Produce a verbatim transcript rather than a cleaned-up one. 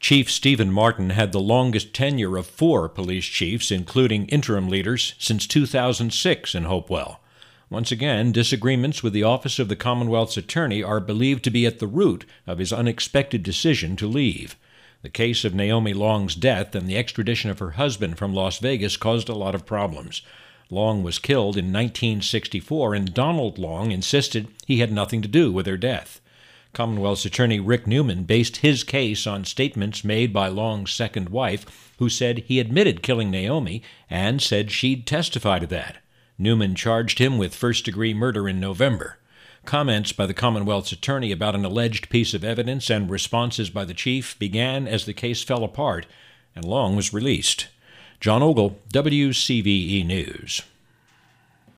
Chief Stephen Martin had the longest tenure of four police chiefs, including interim leaders, since two thousand six in Hopewell. Once again, disagreements with the Office of the Commonwealth's Attorney are believed to be at the root of his unexpected decision to leave. The case of Naomi Long's death and the extradition of her husband from Las Vegas caused a lot of problems. Long was killed in nineteen sixty-four, and Donald Long insisted he had nothing to do with her death. Commonwealth's Attorney Rick Newman based his case on statements made by Long's second wife, who said he admitted killing Naomi and said she'd testify to that. Newman charged him with first-degree murder in November. Comments by the Commonwealth's attorney about an alleged piece of evidence and responses by the chief began as the case fell apart, and Long was released. John Ogle, W C V E News.